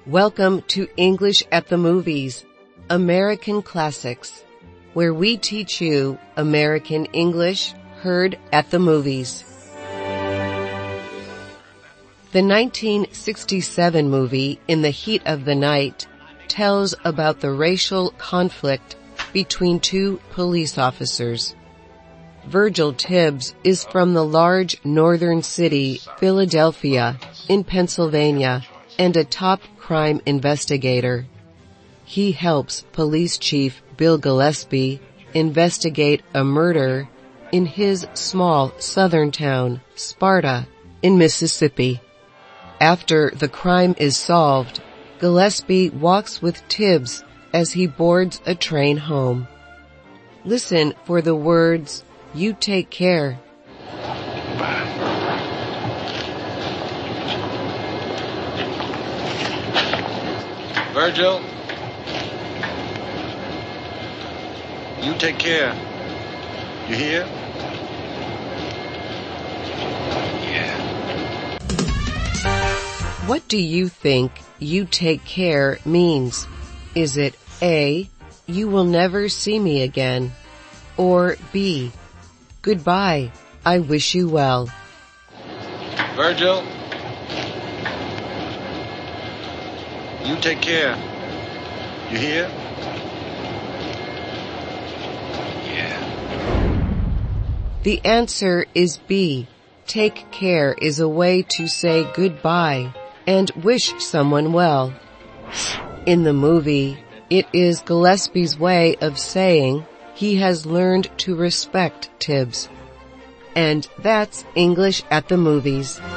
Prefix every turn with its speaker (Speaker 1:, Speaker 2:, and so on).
Speaker 1: Welcome to English at the Movies, American Classics, where we teach you American English heard at the movies. The 1967 movie In the Heat of the Night tells about the racial conflict between two police officers. Virgil Tibbs is from the large northern city, Philadelphia, in Pennsylvania, and a top crime investigator. He helps Police Chief Bill Gillespie investigate a murder in his small southern town, Sparta, in Mississippi. After the crime is solved, Gillespie walks with Tibbs as he boards a train home. Listen for the words, "You take care."
Speaker 2: Virgil, you take care. You hear? Yeah.
Speaker 1: What do you think "you take care" means? Is it A, you will never see me again, or B, goodbye, I wish you well?
Speaker 2: Virgil, you take care. You hear? Yeah.
Speaker 1: The answer is B. Take care is a way to say goodbye and wish someone well. In the movie, it is Gillespie's way of saying he has learned to respect Tibbs. And that's English at the Movies.